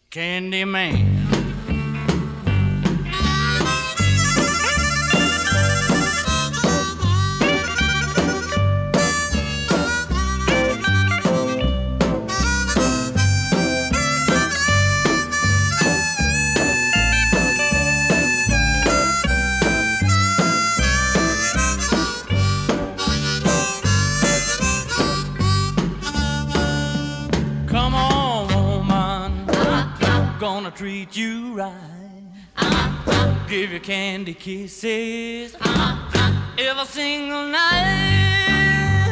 Candy Man. Come on, woman, gonna treat you right. Give you candy kisses every single night.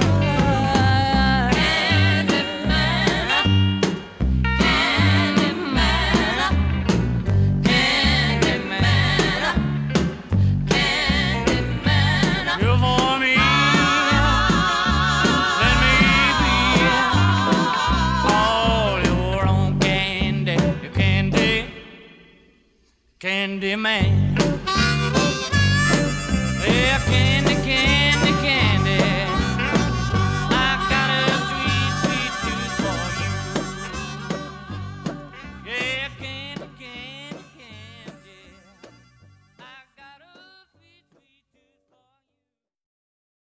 Candy man, candy man, candy man, candy man. You're for me. Let me be all your own candy, you candy, candy man.